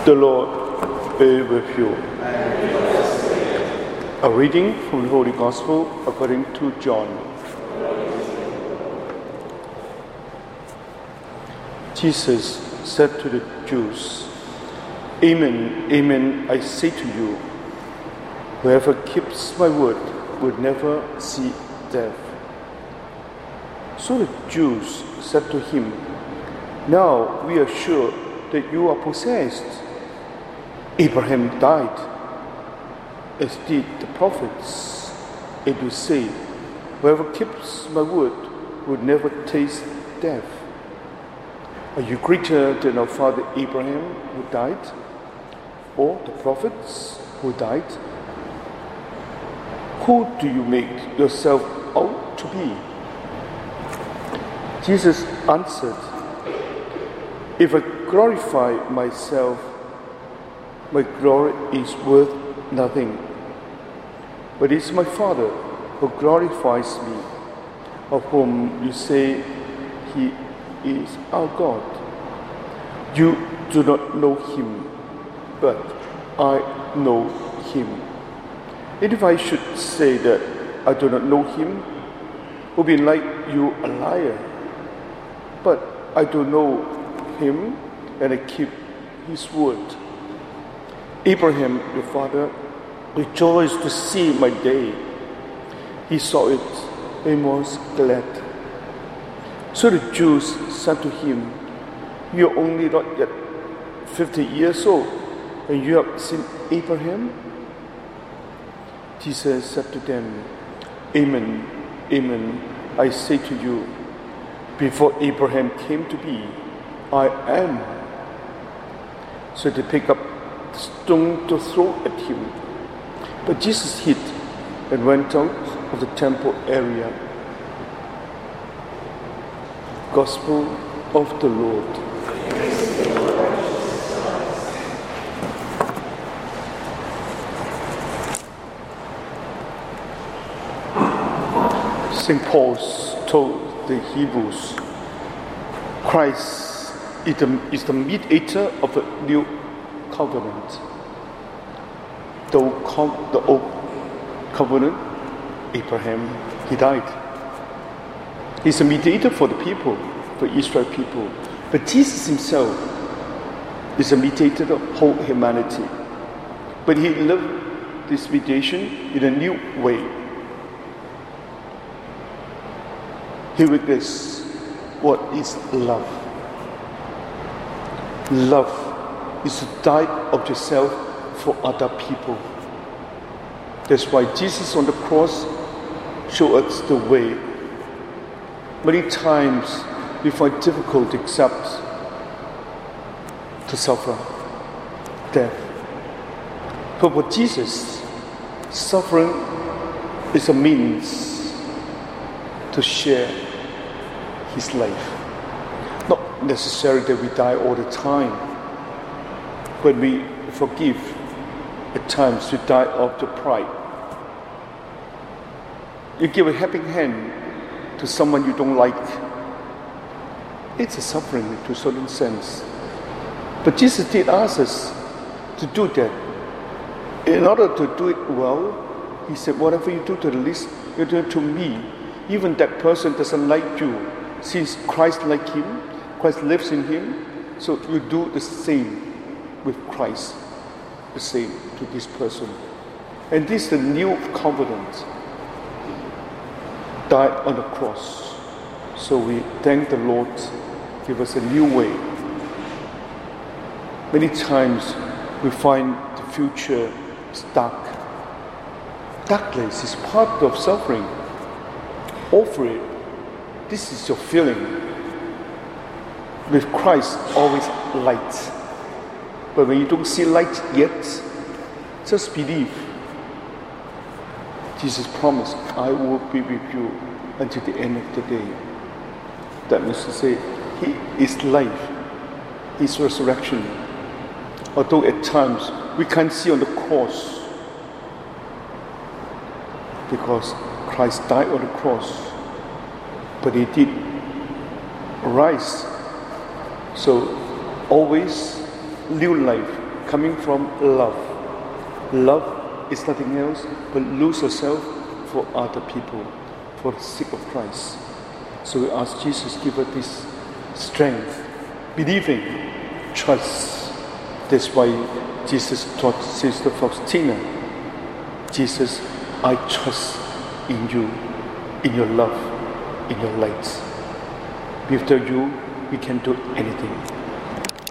The Lord be with you. A reading from the Holy Gospel according to John. Jesus said to the Jews, "Amen, amen, I say to you, whoever keeps my word will never see death." So the Jews said to him, "Now we are sure that you are possessed. Abraham died, as did the prophets, and you say, whoever keeps my word will never taste death. Are you greater than our father Abraham who died, or the prophets who died? Who do you make yourself out to be?" Jesus answered, "If I glorify myself, my glory is worth nothing. But it is my Father who glorifies me, of whom you say he is our God. You do not know him, but I know him. And if I should say that I do not know him, it would be like you a liar. But I do know him, and I keep his word. Abraham, your father, rejoiced to see my day. He saw it and was glad." So the Jews said to him, "You are only not yet 50 years old, and you have seen Abraham?" Jesus said to them, "Amen, amen, I say to you, before Abraham came to be, I am." So they picked up the stone to throw at him. But Jesus hid and went out of the temple area. Gospel of the Lord. St. Paul told the Hebrews, Christ is the mediator of the new covenant. The old covenant, Abraham, he died. He's a mediator for the people, for Israel people. But Jesus himself is a mediator of whole humanity. But he lived this mediation in a new way. He witnessed what is love. Love is to die of yourself for other people. That's why Jesus on the cross showed us the way. Many times we find difficult to accept, to suffer death. But for Jesus, suffering is a means to share his life. Not necessarily that we die all the time. When we forgive, at times we die of the pride. You give a helping hand to someone you don't like. It's a suffering to a certain sense. But Jesus did ask us to do that. In order to do it well, he said, whatever you do to the least, you do it to me. Even that person doesn't like you. Since Christ liked him, Christ lives in him, so you do the same with Christ, the same to this person. And this is the new covenant. Died on the cross. So we thank the Lord, give us a new way. Many times we find the future is dark. Darkness is part of suffering. Offer it. This is your feeling. With Christ, always light. But when you don't see light yet, just believe. Jesus promised, I will be with you until the end of the day. That means to say, he is life. His resurrection. Although at times we can't see on the cross, because Christ died on the cross, but he did rise. So always new life coming from love. Love is nothing else but lose yourself for other people, for the sake of Christ. So we ask Jesus give us this strength, believing, trust. That's why Jesus taught Sister Faustina, Jesus, I trust in you, in your love, in your light. Without you, we can do anything.